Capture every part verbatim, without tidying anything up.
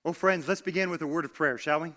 Well, friends, let's begin with a word of prayer, shall we?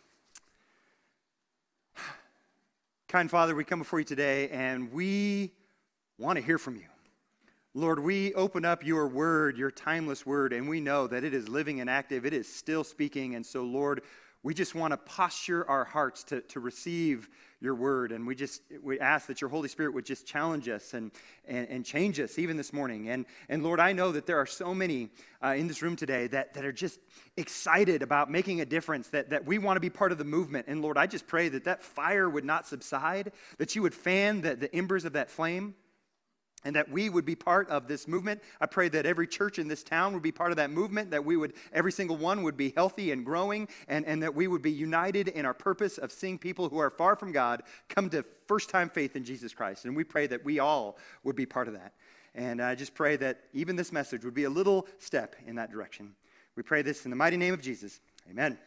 Kind Father, we come before you today, and we want to hear from you. Lord, we open up your word, your timeless word, and we know that it is living and active. It is still speaking, and so, Lord, we just want to posture our hearts to, to receive your word, and we just we ask that your Holy Spirit would just challenge us and and, and change us even this morning. And and Lord, I know that there are so many uh, in this room today that, that are just excited about making a difference, that, that we want to be part of the movement. And Lord, I just pray that that fire would not subside, that you would fan the, the embers of that flame, and that we would be part of this movement. I pray that every church in this town would be part of that movement, that we would, every single one would be healthy and growing, and, and that we would be united in our purpose of seeing people who are far from God come to first-time faith in Jesus Christ. And we pray that we all would be part of that. And I just pray that even this message would be a little step in that direction. We pray this in the mighty name of Jesus. Amen.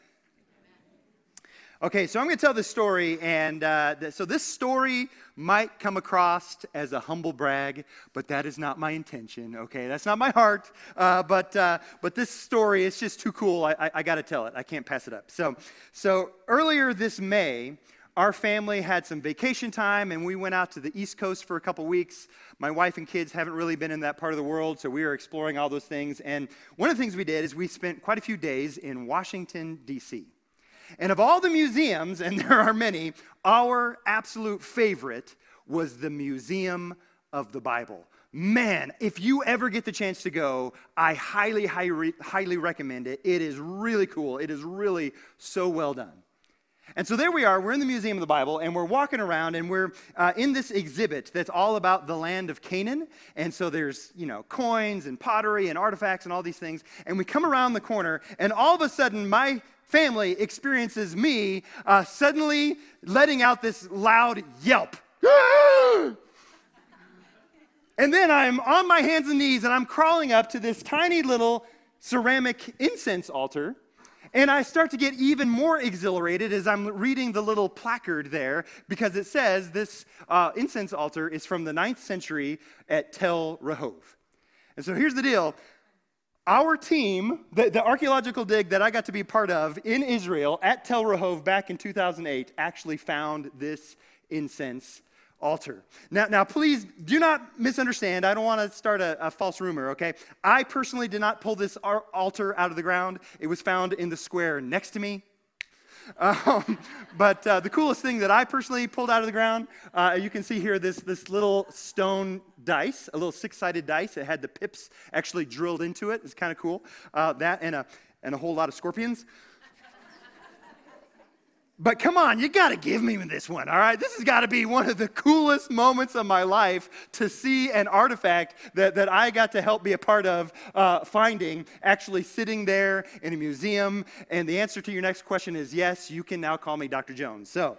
Okay, so I'm going to tell this story, and uh, th- so this story might come across as a humble brag, but that is not my intention, okay? That's not my heart, uh, but uh, but this story is just too cool. I, I, I got to tell it. I can't pass it up. So, so earlier this May, our family had some vacation time, and we went out to the East Coast for a couple weeks. My wife and kids haven't really been in that part of the world, so we were exploring all those things. And one of the things we did is we spent quite a few days in Washington, D C And of all the museums, and there are many, our absolute favorite was the Museum of the Bible. Man, if you ever get the chance to go, I highly, highly, highly recommend it. It is really cool. It is really so well done. And so there we are, we're in the Museum of the Bible, and we're walking around, and we're uh, in this exhibit that's all about the land of Canaan. And so there's, you know, coins and pottery and artifacts and all these things. And we come around the corner, and all of a sudden, my family experiences me uh, suddenly letting out this loud yelp. And then I'm on my hands and knees, and I'm crawling up to this tiny little ceramic incense altar. And I start to get even more exhilarated as I'm reading the little placard there, because it says this uh, incense altar is from the ninth century at Tel Rehov. And so here's the deal. Our team, the, the archaeological dig that I got to be part of in Israel at Tel Rehov back in two thousand eight, actually found this incense altar. Now, now, please do not misunderstand. I don't want to start a, a false rumor, okay? I personally did not pull this altar out of the ground. It was found in the square next to me. Um, but uh, the coolest thing that I personally pulled out of the ground, uh, you can see here this, this little stone dice, a little six-sided dice. It had the pips actually drilled into it. It's kind of cool. Uh, that and a, and a whole lot of scorpions. But come on, you got to give me this one, all right? This has got to be one of the coolest moments of my life to see an artifact that, that I got to help be a part of uh, finding, actually sitting there in a museum. And the answer to your next question is yes, you can now call me Doctor Jones. So,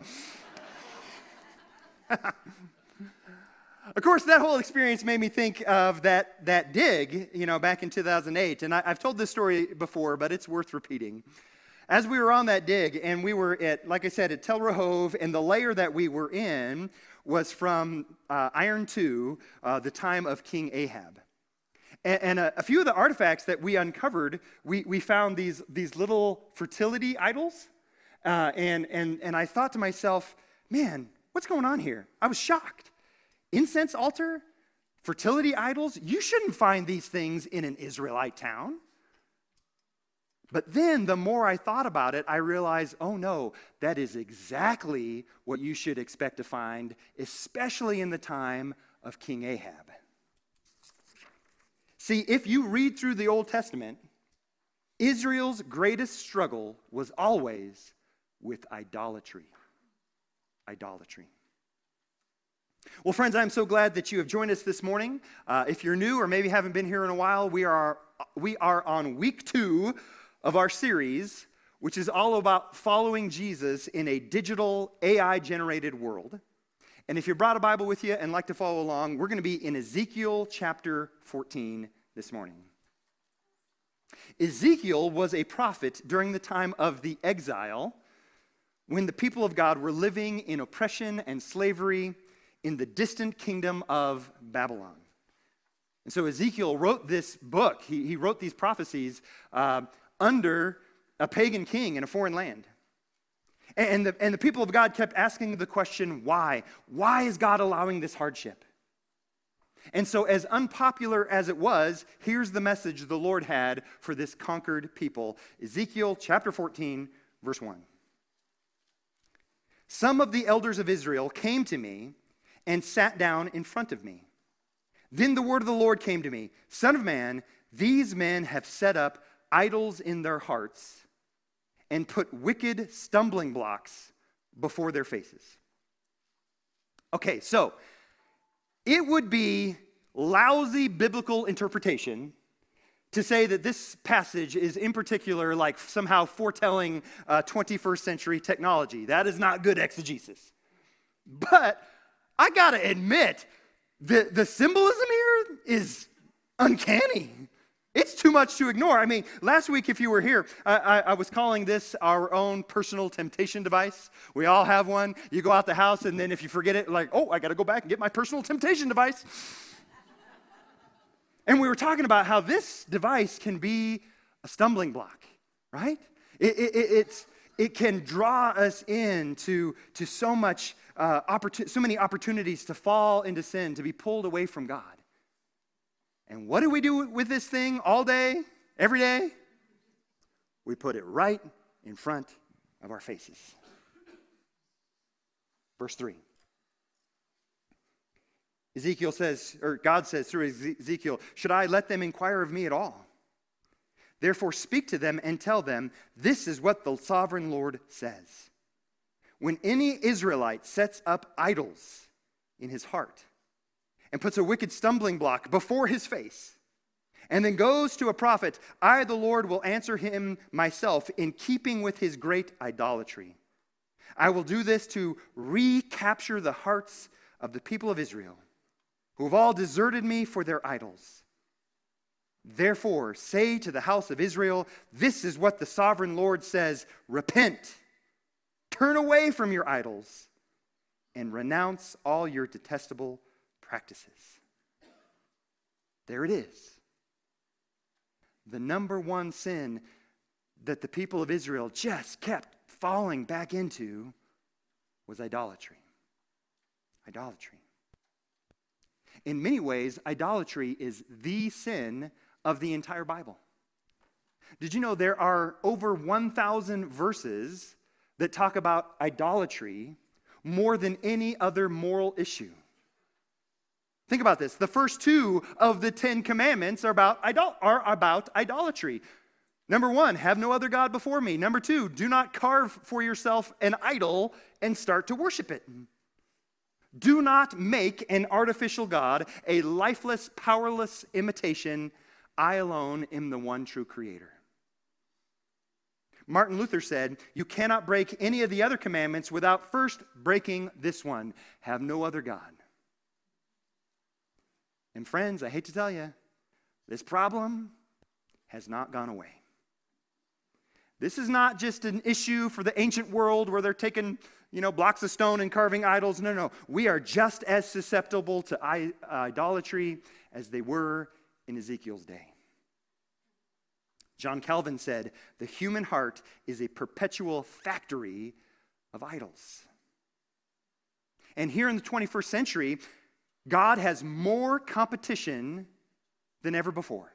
of course, that whole experience made me think of that, that dig, you know, back in two thousand eight. And I, I've told this story before, but it's worth repeating. As we were on that dig, and we were at, like I said, at Tel Rehov, and the layer that we were in was from uh, Iron two, uh, the time of King Ahab. And, and a, a few of the artifacts that we uncovered, we, we found these, these little fertility idols. Uh, and, and, and I thought to myself, man, what's going on here? I was shocked. Incense altar? Fertility idols? You shouldn't find these things in an Israelite town. But then the more I thought about it, I realized, oh no, that is exactly what you should expect to find, especially in the time of King Ahab. See, if you read through the Old Testament, Israel's greatest struggle was always with idolatry. Idolatry. Well, friends, I'm so glad that you have joined us this morning. Uh, if you're new or maybe haven't been here in a while, we are we are on week two of our series, which is all about following Jesus in a digital A I-generated world. And if you brought a Bible with you and like to follow along, we're going to be in Ezekiel chapter fourteen this morning. Ezekiel was a prophet during the time of the exile, when the people of God were living in oppression and slavery in the distant kingdom of Babylon. And so Ezekiel wrote this book. He, he wrote these prophecies uh, under a pagan king in a foreign land. And the, and the people of God kept asking the question, why? Why is God allowing this hardship? And so as unpopular as it was, here's the message the Lord had for this conquered people. Ezekiel chapter fourteen, verse one. Some of the elders of Israel came to me and sat down in front of me. Then the word of the Lord came to me, Son of man, these men have set up idols in their hearts and put wicked stumbling blocks before their faces. Okay, so it would be lousy biblical interpretation to say that this passage is in particular like somehow foretelling uh, twenty-first century technology. That is not good exegesis. But I gotta admit, the, the symbolism here is uncanny. It's too much to ignore. I mean, last week, if you were here, I, I, I was calling this our own personal temptation device. We all have one. You go out the house, and then if you forget it, like, oh, I got to go back and get my personal temptation device. And we were talking about how this device can be a stumbling block, right? It, it, it, it's, it can draw us into to so much, uh, opportun- so many opportunities to fall into sin, to be pulled away from God. And what do we do with this thing all day, every day? We put it right in front of our faces. Verse three. Ezekiel says, or God says through Ezekiel, should I let them inquire of me at all? Therefore speak to them and tell them, this is what the sovereign Lord says. When any Israelite sets up idols in his heart, and puts a wicked stumbling block before his face, and then goes to a prophet, I, the Lord, will answer him myself in keeping with his great idolatry. I will do this to recapture the hearts of the people of Israel, who have all deserted me for their idols. Therefore, say to the house of Israel, this is what the sovereign Lord says, repent, turn away from your idols, and renounce all your detestable practices. There it is. The number one sin that the people of Israel just kept falling back into was idolatry. Idolatry. In many ways, idolatry is the sin of the entire Bible. Did you know there are over one thousand verses that talk about idolatry more than any other moral issue? Think about this. The first two of the Ten Commandments are about, idol- are about idolatry. Number one, have no other God before me. Number two, do not carve for yourself an idol and start to worship it. Do not make an artificial God, a lifeless, powerless imitation. I alone am the one true creator. Martin Luther said, you cannot break any of the other commandments without first breaking this one. Have no other God. And friends, I hate to tell you, this problem has not gone away. This is not just an issue for the ancient world where they're taking, you know, blocks of stone and carving idols. No, no. We are just as susceptible to I- idolatry as they were in Ezekiel's day. John Calvin said, the human heart is a perpetual factory of idols. And here in the twenty-first century, God has more competition than ever before.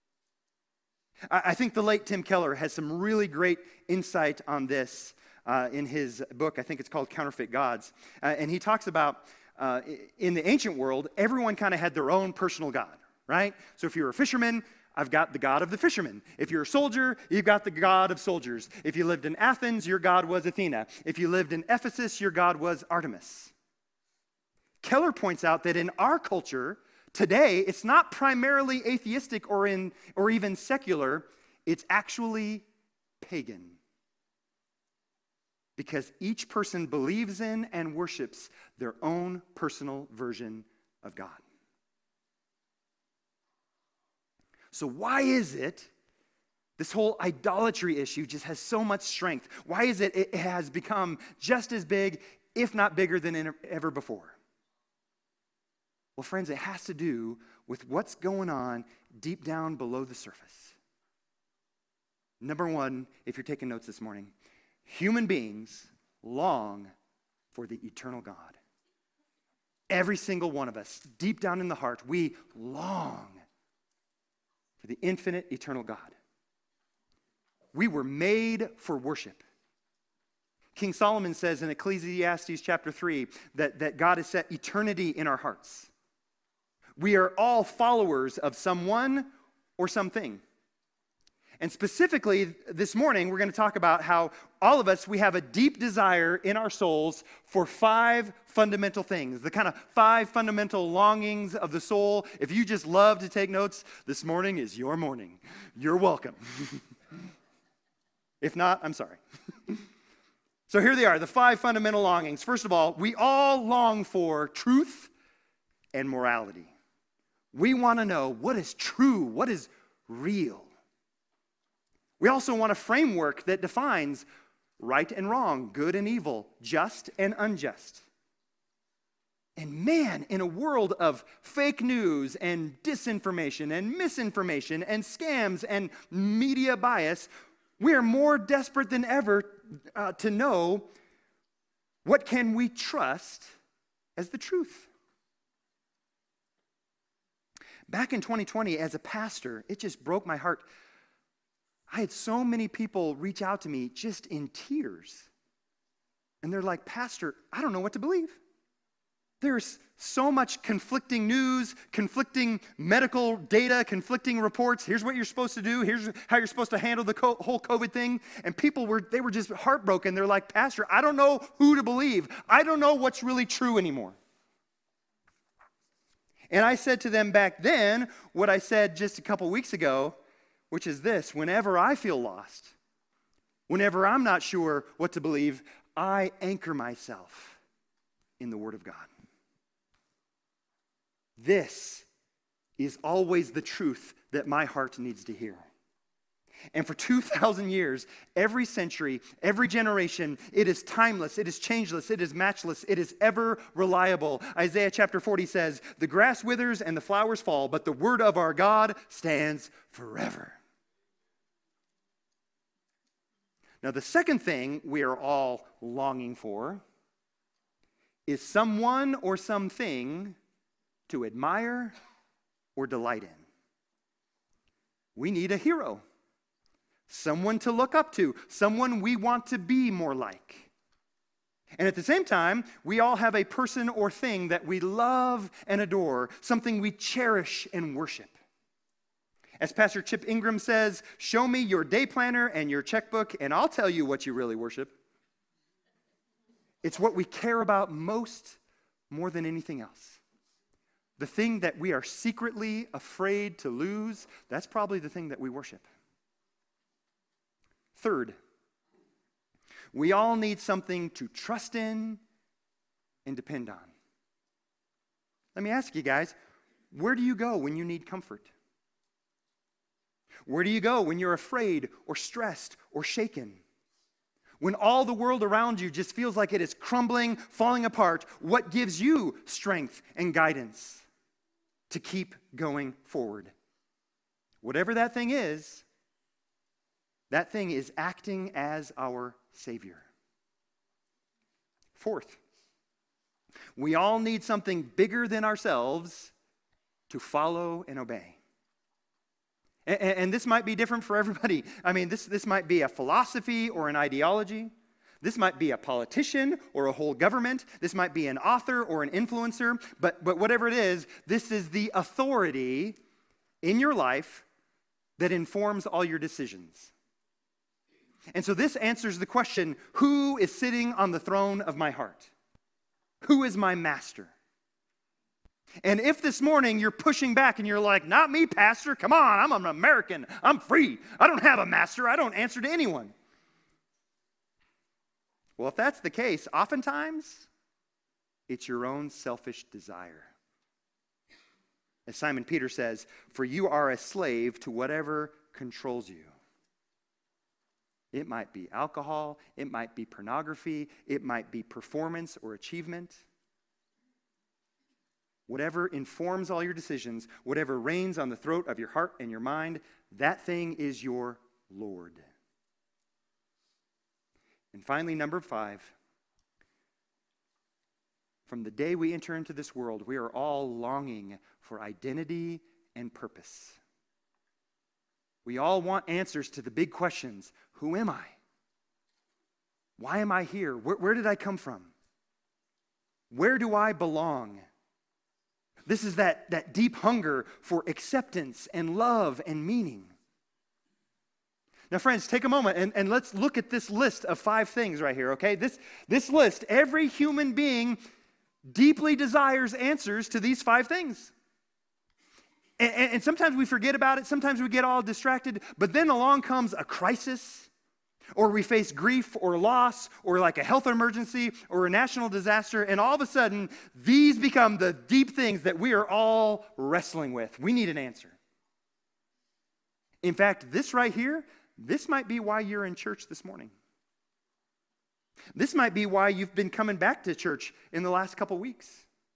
I think the late Tim Keller has some really great insight on this uh, in his book. I think it's called Counterfeit Gods. Uh, and he talks about, uh, in the ancient world, everyone kind of had their own personal god, right? So if you're a fisherman, I've got the god of the fishermen. If you're a soldier, you've got the god of soldiers. If you lived in Athens, your god was Athena. If you lived in Ephesus, your god was Artemis. Keller points out that in our culture today, it's not primarily atheistic or in or even secular, it's actually pagan. Because each person believes in and worships their own personal version of God. So why is it this whole idolatry issue just has so much strength? Why is it it has become just as big, if not bigger than ever before? Well, friends, it has to do with what's going on deep down below the surface. Number one, if you're taking notes this morning, human beings long for the eternal God. Every single one of us, deep down in the heart, we long for the infinite, eternal God. We were made for worship. King Solomon says in Ecclesiastes chapter three that, that God has set eternity in our hearts. We are all followers of someone or something. And specifically, this morning, we're going to talk about how all of us, we have a deep desire in our souls for five fundamental things, the kind of five fundamental longings of the soul. If you just love to take notes, this morning is your morning. You're welcome. If not, I'm sorry. So here they are, the five fundamental longings. First of all, we all long for truth and morality. We want to know what is true, what is real. We also want a framework that defines right and wrong, good and evil, just and unjust. And man, in a world of fake news and disinformation and misinformation and scams and media bias, we are more desperate than ever uh, to know what can we trust as the truth. Back in twenty twenty, as a pastor, it just broke my heart. I had so many people reach out to me just in tears. And they're like, Pastor, I don't know what to believe. There's so much conflicting news, conflicting medical data, conflicting reports. Here's what you're supposed to do. Here's how you're supposed to handle the co- whole COVID thing. And people were, they were just heartbroken. They're like, Pastor, I don't know who to believe. I don't know what's really true anymore. And I said to them back then what I said just a couple weeks ago, which is this: whenever I feel lost, whenever I'm not sure what to believe, I anchor myself in the Word of God. This is always the truth that my heart needs to hear. And for two thousand years, every century, every generation, it is timeless, it is changeless, it is matchless, it is ever reliable. Isaiah chapter forty says, the grass withers and the flowers fall, but the word of our God stands forever. Now, the second thing we are all longing for is someone or something to admire or delight in. We need a hero, someone to look up to, someone we want to be more like. And at the same time, we all have a person or thing that we love and adore, something we cherish and worship. As Pastor Chip Ingram says, show me your day planner and your checkbook, and I'll tell you what you really worship. It's what we care about most, more than anything else. The thing that we are secretly afraid to lose, that's probably the thing that we worship. Third, we all need something to trust in and depend on. Let me ask you guys, where do you go when you need comfort? Where do you go when you're afraid or stressed or shaken? When all the world around you just feels like it is crumbling, falling apart, what gives you strength and guidance to keep going forward? Whatever that thing is, that thing is acting as our Savior. Fourth, we all need something bigger than ourselves to follow and obey. And, and this might be different for everybody. I mean, this, this might be a philosophy or an ideology. This might be a politician or a whole government. This might be an author or an influencer. But, but whatever it is, this is the authority in your life that informs all your decisions. And so this answers the question, who is sitting on the throne of my heart? Who is my master? And if this morning you're pushing back and you're like, not me, Pastor, come on, I'm an American, I'm free, I don't have a master, I don't answer to anyone. Well, if that's the case, oftentimes it's your own selfish desire. As Simon Peter says, for you are a slave to whatever controls you. It might be alcohol, it might be pornography, it might be performance or achievement. Whatever informs all your decisions, whatever reigns on the throat of your heart and your mind, that thing is your Lord. And finally, number five, from the day we enter into this world, we are all longing for identity and purpose. We all want answers to the big questions. Who am I? Why am I here? Where, where did I come from? Where do I belong? This is that, that deep hunger for acceptance and love and meaning. Now, friends, take a moment and, and let's look at this list of five things right here, okay? This, this list, every human being deeply desires answers to these five things. And, and, and sometimes we forget about it. Sometimes we get all distracted. But then along comes a crisis, or we face grief or loss, or like a health emergency or a national disaster. And all of a sudden, these become the deep things that we are all wrestling with. We need an answer. In fact, this right here, this might be why you're in church this morning. This might be why you've been coming back to church in the last couple weeks.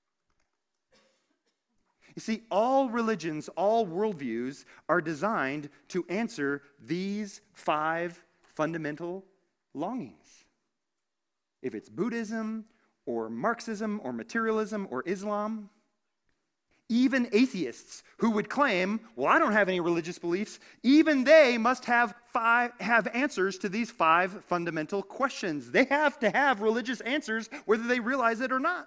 You see, all religions, all worldviews are designed to answer these five fundamental longings. If it's Buddhism or Marxism or materialism or Islam, even atheists who would claim, well, I don't have any religious beliefs, even they must have five have answers to these five fundamental questions. They have to have religious answers whether they realize it or not.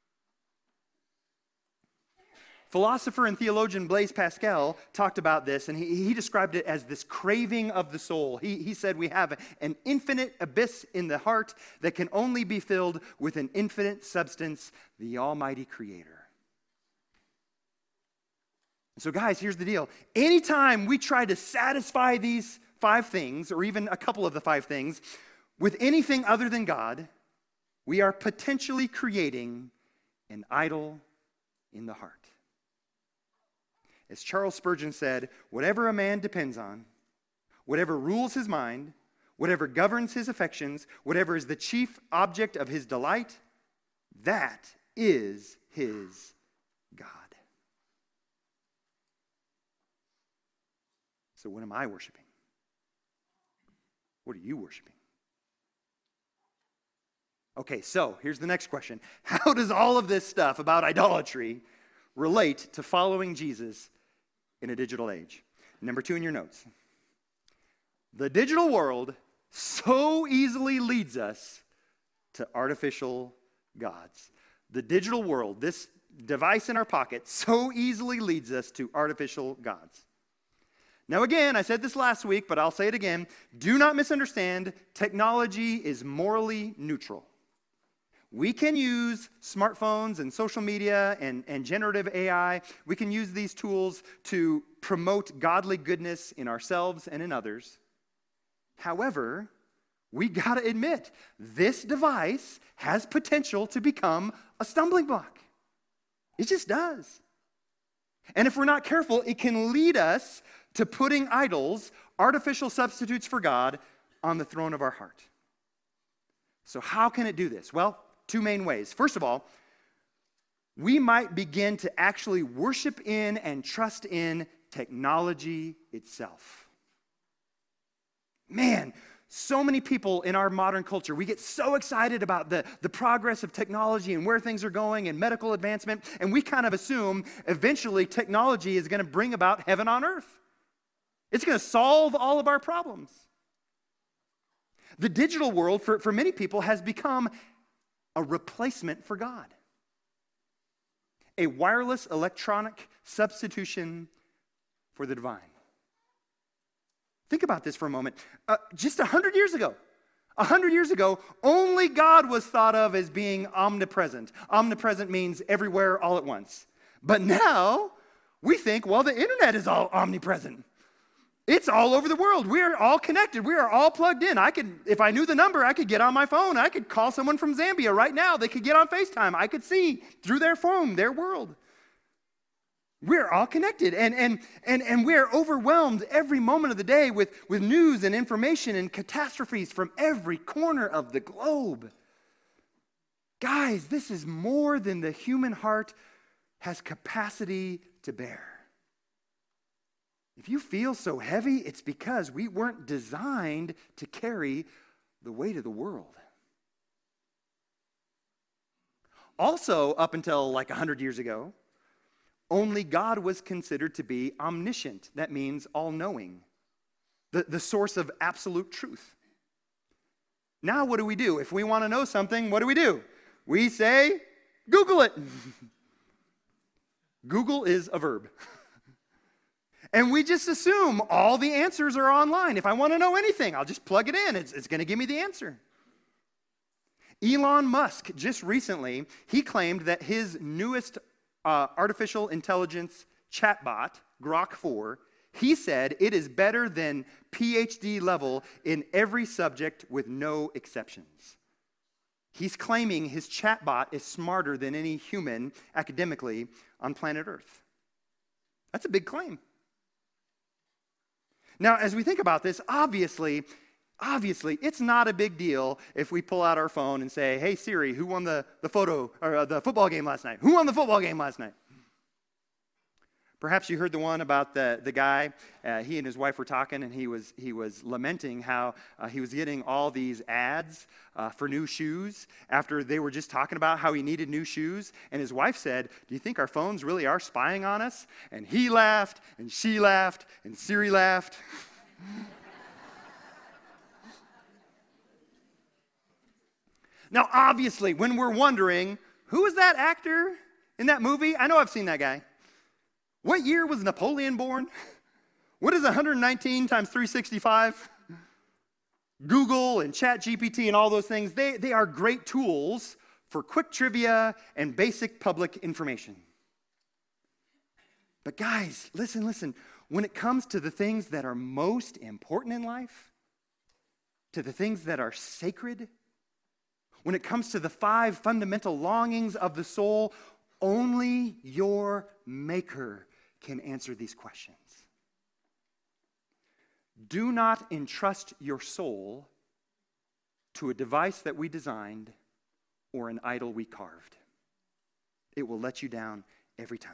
Philosopher and theologian Blaise Pascal talked about this, and he, he described it as this craving of the soul. He, he said we have an infinite abyss in the heart that can only be filled with an infinite substance, the Almighty Creator. So guys, here's the deal. Anytime we try to satisfy these five things, or even a couple of the five things, with anything other than God, we are potentially creating an idol in the heart. As Charles Spurgeon said, whatever a man depends on, whatever rules his mind, whatever governs his affections, whatever is the chief object of his delight, that is his God. So what am I worshiping? What are you worshiping? Okay, so here's the next question. How does all of this stuff about idolatry relate to following Jesus in a digital age? Number two in your notes. The digital world so easily leads us to artificial gods. The digital world, this device in our pocket, so easily leads us to artificial gods. Now again, I said this last week, but I'll say it again. Do not misunderstand. Technology is morally neutral. We can use smartphones and social media and, and generative A I. We can use these tools to promote godly goodness in ourselves and in others. However, we got to admit, this device has potential to become a stumbling block. It just does. And if we're not careful, it can lead us to putting idols, artificial substitutes for God, on the throne of our heart. So how can it do this? Well, two main ways. First of all, we might begin to actually worship in and trust in technology itself. Man, so many people in our modern culture, we get so excited about the, the progress of technology and where things are going and medical advancement, and we kind of assume eventually technology is going to bring about heaven on earth. It's going to solve all of our problems. The digital world, for, for many people, has become a replacement for God. A wireless electronic substitution for the divine. Think about this for a moment. Uh, just a hundred years ago, a hundred years ago, only God was thought of as being omnipresent. Omnipresent means everywhere all at once. But now, we think, well, the internet is all omnipresent. It's all over the world. We are all connected. We are all plugged in. I could, if I knew the number, I could get on my phone. I could call someone from Zambia right now. They could get on FaceTime. I could see through their phone, their world. We're all connected, and, and, and, and we're overwhelmed every moment of the day with, with news and information and catastrophes from every corner of the globe. Guys, this is more than the human heart has capacity to bear. If you feel so heavy, it's because we weren't designed to carry the weight of the world. Also, up until like one hundred years ago, only God was considered to be omniscient. That means all-knowing, the, the source of absolute truth. Now what do we do? If we want to know something, what do we do? We say, Google it. Google is a verb. And we just assume all the answers are online. If I want to know anything, I'll just plug it in. It's, it's going to give me the answer. Elon Musk, just recently, he claimed that his newest uh, artificial intelligence chatbot, Grok four, he said it is better than P H D level in every subject with no exceptions. He's claiming his chatbot is smarter than any human academically on planet Earth. That's a big claim. Now, as we think about this, obviously, obviously, it's not a big deal if we pull out our phone and say, hey, Siri, who won the, the photo or uh, the football game last night? Who won the football game last night? Perhaps you heard the one about the, the guy, uh, he and his wife were talking, and he was he was lamenting how uh, he was getting all these ads uh, for new shoes after they were just talking about how he needed new shoes. And his wife said, do you think our phones really are spying on us? And he laughed, and she laughed, and Siri laughed. Now, obviously, when we're wondering, who is that actor in that movie? I know I've seen that guy. What year was Napoleon born? What is one hundred nineteen times three hundred sixty-five? Google and ChatGPT and all those things, they, they are great tools for quick trivia and basic public information. But guys, listen, listen. When it comes to the things that are most important in life, to the things that are sacred, when it comes to the five fundamental longings of the soul, only your Maker can answer these questions. Do not entrust your soul to a device that we designed or an idol we carved. It will let you down every time.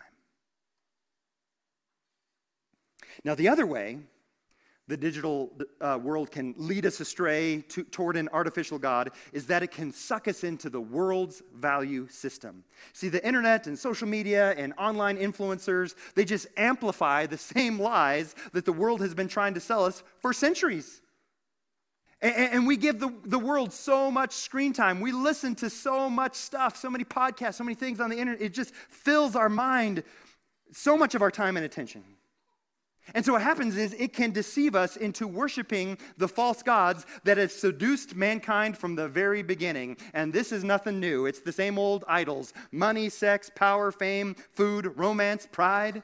Now, the other way the digital uh, world can lead us astray to, toward an artificial God is that it can suck us into the world's value system. See, the internet and social media and online influencers, they just amplify the same lies that the world has been trying to sell us for centuries. And, and we give the, the world so much screen time. We listen to so much stuff, so many podcasts, so many things on the internet. It just fills our mind, so much of our time and attention. And so what happens is it can deceive us into worshiping the false gods that have seduced mankind from the very beginning. And this is nothing new. It's the same old idols: money, sex, power, fame, food, romance, pride.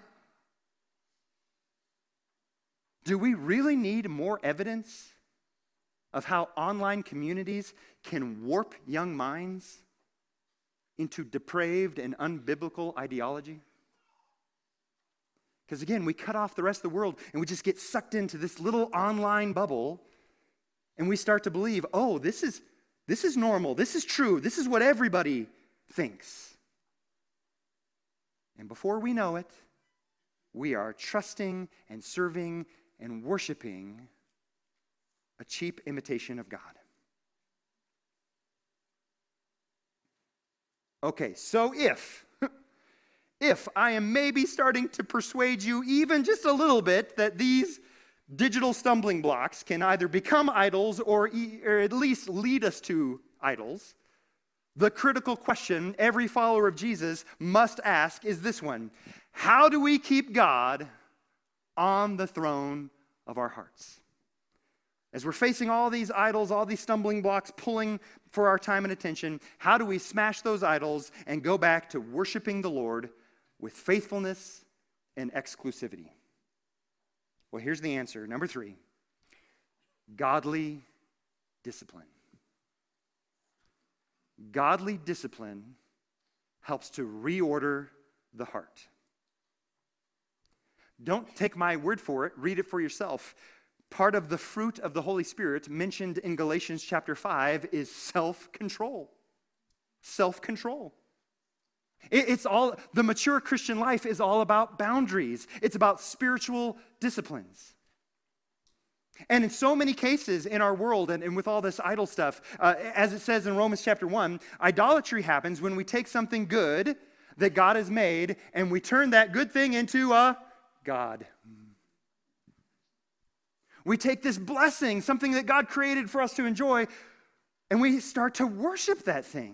Do we really need more evidence of how online communities can warp young minds into depraved and unbiblical ideology? Because again, we cut off the rest of the world and we just get sucked into this little online bubble, and we start to believe, oh, this is this is normal, this is true, this is what everybody thinks. And before we know it, we are trusting and serving and worshiping a cheap imitation of God. Okay, so if If I am maybe starting to persuade you even just a little bit that these digital stumbling blocks can either become idols or, e- or at least lead us to idols, the critical question every follower of Jesus must ask is this one: how do we keep God on the throne of our hearts? As we're facing all these idols, all these stumbling blocks pulling for our time and attention, how do we smash those idols and go back to worshiping the Lord with faithfulness and exclusivity? Well, here's the answer. Number three, godly discipline. Godly discipline helps to reorder the heart. Don't take my word for it. Read it for yourself. Part of the fruit of the Holy Spirit mentioned in Galatians chapter five is self-control. Self-control. It, it's all, the mature Christian life is all about boundaries. It's about spiritual disciplines. And in so many cases in our world and, and with all this idol stuff, uh, as it says in Romans chapter one, idolatry happens when we take something good that God has made and we turn that good thing into a god. We take this blessing, something that God created for us to enjoy, and we start to worship that thing.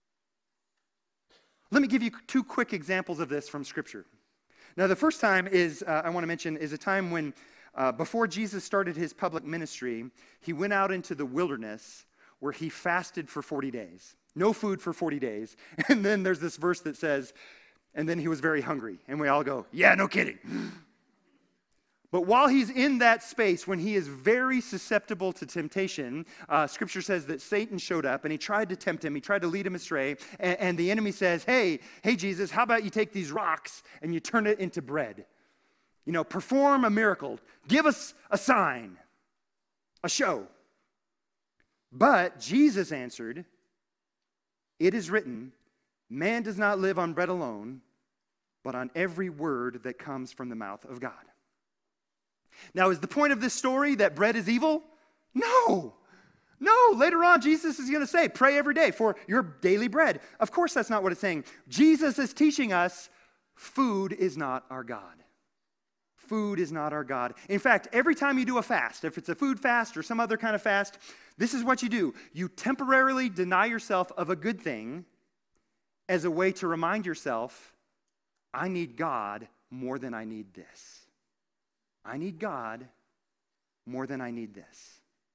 Let me give you two quick examples of this from Scripture. Now, the first time is, uh, I want to mention, is a time when Uh, before Jesus started his public ministry, he went out into the wilderness where he fasted for forty days. No food for forty days. And then there's this verse that says, and then he was very hungry. And we all go, yeah, no kidding. But while he's in that space, when he is very susceptible to temptation, uh, Scripture says that Satan showed up and he tried to tempt him. He tried to lead him astray. And, and the enemy says, hey, hey, Jesus, how about you take these rocks and you turn it into bread? You know, perform a miracle. Give us a sign, a show. But Jesus answered, it is written, man does not live on bread alone, but on every word that comes from the mouth of God. Now, is the point of this story that bread is evil? No. No, later on, Jesus is going to say, pray every day for your daily bread. Of course, that's not what it's saying. Jesus is teaching us food is not our God. Food is not our God. In fact, every time you do a fast, if it's a food fast or some other kind of fast, this is what you do. You temporarily deny yourself of a good thing as a way to remind yourself, I need God more than I need this. I need God more than I need this.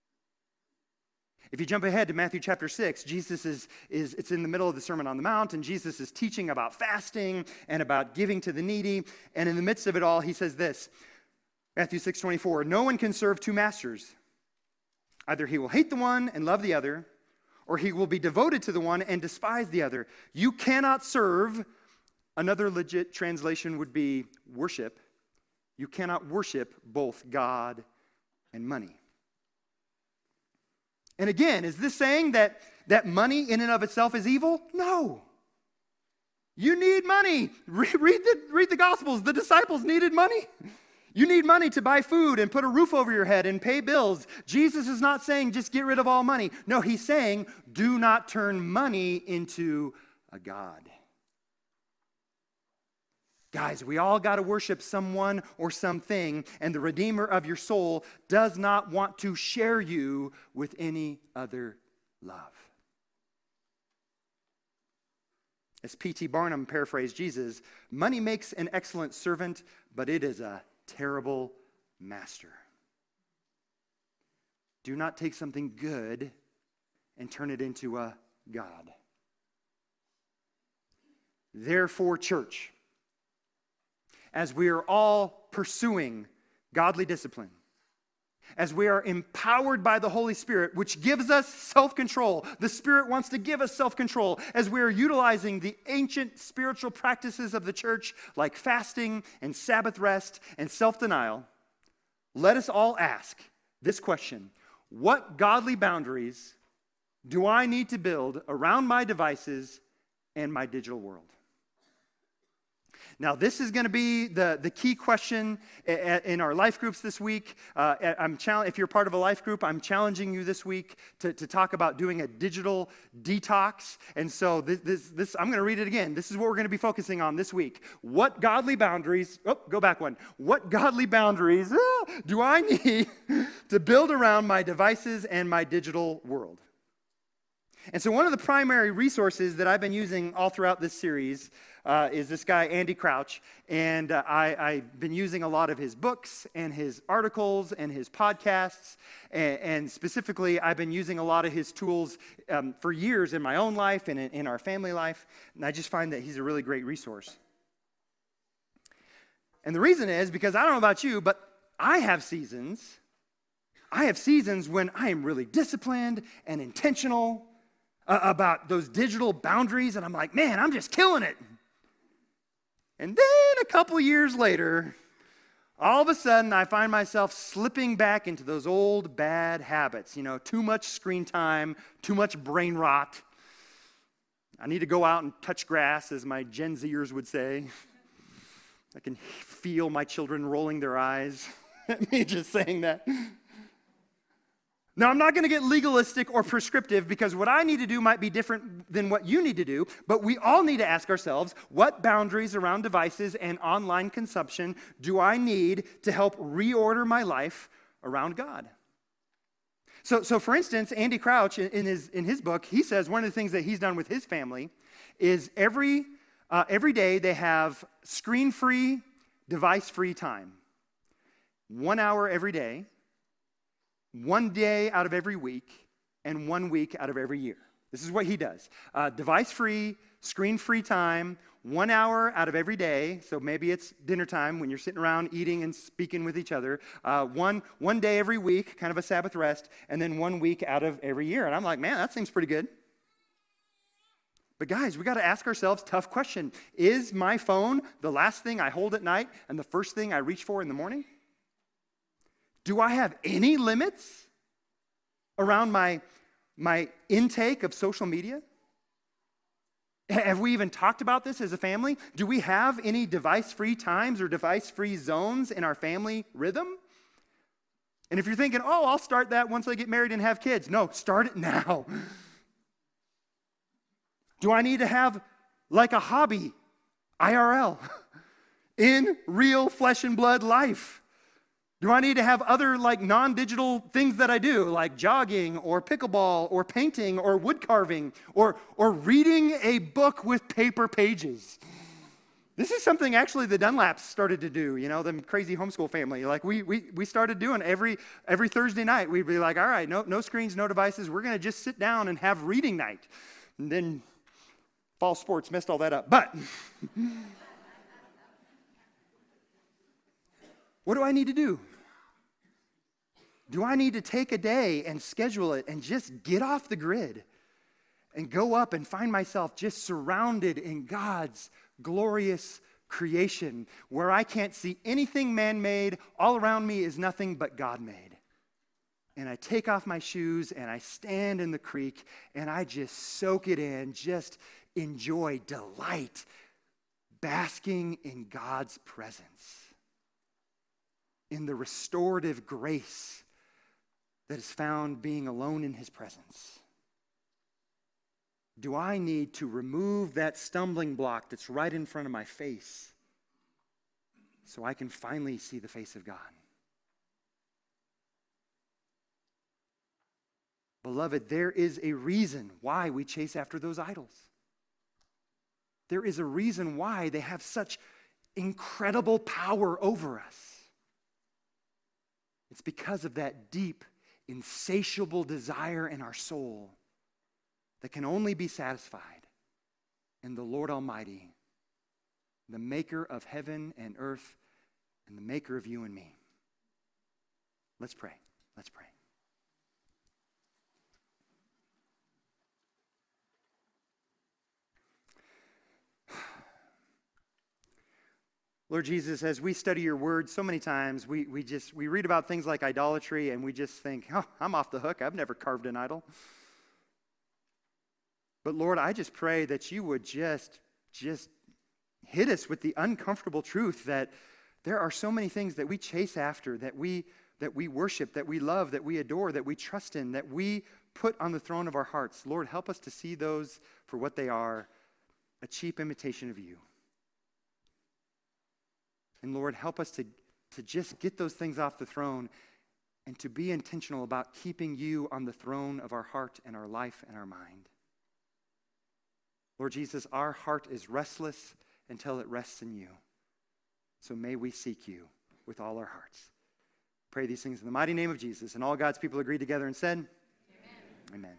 If you jump ahead to Matthew chapter six, Jesus is, is, it's in the middle of the Sermon on the Mount, and Jesus is teaching about fasting and about giving to the needy. And in the midst of it all, he says this, Matthew six twenty-four, no one can serve two masters. Either he will hate the one and love the other, or he will be devoted to the one and despise the other. You cannot serve, another legit translation would be worship. You cannot worship both God and money. And again, is this saying that, that money in and of itself is evil? No. You need money. Re- read the, read the Gospels. The disciples needed money. You need money to buy food and put a roof over your head and pay bills. Jesus is not saying just get rid of all money. No, he's saying do not turn money into a god. Guys, we all got to worship someone or something, and the Redeemer of your soul does not want to share you with any other love. As P T Barnum paraphrased Jesus, money makes an excellent servant, but it is a terrible master. Do not take something good and turn it into a god. Therefore, church, as we are all pursuing godly discipline, as we are empowered by the Holy Spirit, which gives us self-control. The Spirit wants to give us self-control. As we are utilizing the ancient spiritual practices of the church, like fasting and Sabbath rest and self-denial, let us all ask this question: what godly boundaries do I need to build around my devices and my digital world? Now, this is going to be the, the key question in our life groups this week. Uh, I'm chall- if you're part of a life group, I'm challenging you this week to, to talk about doing a digital detox. And so this, this, this I'm going to read it again. This is what we're going to be focusing on this week. What godly boundaries, oh, go back one. What godly boundaries ah, do I need to build around my devices and my digital world? And so one of the primary resources that I've been using all throughout this series uh, is this guy, Andy Crouch. And uh, I, I've been using a lot of his books and his articles and his podcasts. And, and specifically, I've been using a lot of his tools um, for years in my own life and in, in our family life. And I just find that he's a really great resource. And the reason is because I don't know about you, but I have seasons. I have seasons when I am really disciplined and intentional Uh, about those digital boundaries, and I'm like, man, I'm just killing it. And then a couple years later, all of a sudden, I find myself slipping back into those old bad habits. You know, too much screen time, too much brain rot. I need to go out and touch grass, as my Gen Zers would say. I can feel my children rolling their eyes at me just saying that. Now, I'm not going to get legalistic or prescriptive because what I need to do might be different than what you need to do, but we all need to ask ourselves, what boundaries around devices and online consumption do I need to help reorder my life around God? So, so for instance, Andy Crouch, in his, in his book, he says one of the things that he's done with his family is every, uh, every day they have screen-free, device-free time. One hour every day. One day out of every week, and one week out of every year. This is what he does. Uh, device-free, screen-free time, one hour out of every day. So maybe it's dinner time when you're sitting around eating and speaking with each other. Uh, one, one day every week, kind of a Sabbath rest, and then one week out of every year. And I'm like, man, that seems pretty good. But guys, we got to ask ourselves, tough question. Is my phone the last thing I hold at night and the first thing I reach for in the morning? Do I have any limits around my, my intake of social media? Have we even talked about this as a family? Do we have any device-free times or device-free zones in our family rhythm? And if you're thinking, oh, I'll start that once I get married and have kids. No, start it now. Do I need to have like a hobby, I R L, in real flesh and blood life? Do I need to have other like non-digital things that I do, like jogging or pickleball or painting or wood carving or, or reading a book with paper pages? This is something actually the Dunlaps started to do, you know, the crazy homeschool family. Like we we we started doing every every Thursday night. We'd be like, all right, no, no screens, no devices. We're going to just sit down and have reading night. And then fall sports messed all that up. But what do I need to do? Do I need to take a day and schedule it and just get off the grid and go up and find myself just surrounded in God's glorious creation where I can't see anything man-made, all around me is nothing but God-made? And I take off my shoes and I stand in the creek and I just soak it in, just enjoy, delight, basking in God's presence, in the restorative grace that is found being alone in his presence. Do I need to remove that stumbling block that's right in front of my face so I can finally see the face of God? Beloved, there is a reason why we chase after those idols. There is a reason why they have such incredible power over us. It's because of that deep, insatiable desire in our soul that can only be satisfied in the Lord Almighty, the maker of heaven and earth, and the maker of you and me. Let's pray. Let's pray. Lord Jesus, as we study your word so many times, we, we just, we read about things like idolatry and we just think, oh, I'm off the hook. I've never carved an idol. But Lord, I just pray that you would just, just hit us with the uncomfortable truth that there are so many things that we chase after, that we, that we worship, that we love, that we adore, that we trust in, that we put on the throne of our hearts. Lord, help us to see those for what they are, a cheap imitation of you. And Lord, help us to, to just get those things off the throne and to be intentional about keeping you on the throne of our heart and our life and our mind. Lord Jesus, our heart is restless until it rests in you. So may we seek you with all our hearts. Pray these things in the mighty name of Jesus. And all God's people agreed together and said, Amen. Amen.